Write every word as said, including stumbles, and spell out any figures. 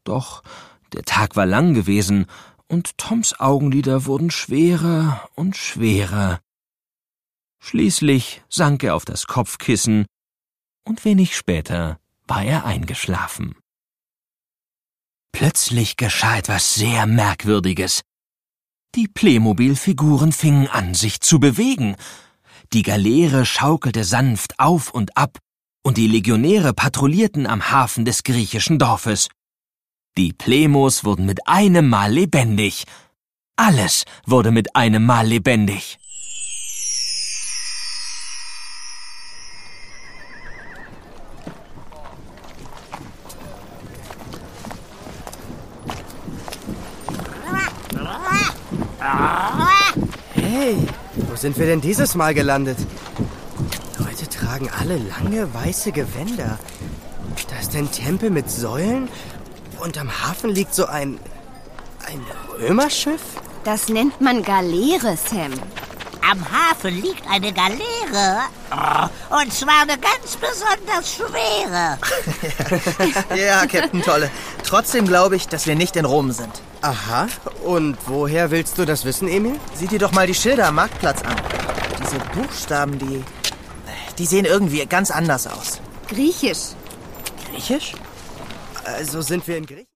Doch der Tag war lang gewesen, und Toms Augenlider wurden schwerer und schwerer. Schließlich sank er auf das Kopfkissen, und wenig später war er eingeschlafen. Plötzlich geschah etwas sehr Merkwürdiges. Die Playmobil-Figuren fingen an, sich zu bewegen. Die Galeere schaukelte sanft auf und ab, und die Legionäre patrouillierten am Hafen des griechischen Dorfes. Die Plemos wurden mit einem Mal lebendig. Alles wurde mit einem Mal lebendig. Hey, wo sind wir denn dieses Mal gelandet? Die Leute tragen alle lange, weiße Gewänder. Da ist ein Tempel mit Säulen und am Hafen liegt so ein... ein Römerschiff? Das nennt man Galeere, Sam. Am Hafen liegt eine Galeere. Und zwar eine ganz besonders schwere. Ja, Captain Tolle. Trotzdem glaube ich, dass wir nicht in Rom sind. Aha. Und woher willst du das wissen, Emil? Sieh dir doch mal die Schilder am Marktplatz an. Diese Buchstaben, die... die sehen irgendwie ganz anders aus. Griechisch. Griechisch? Also sind wir in Griechenland?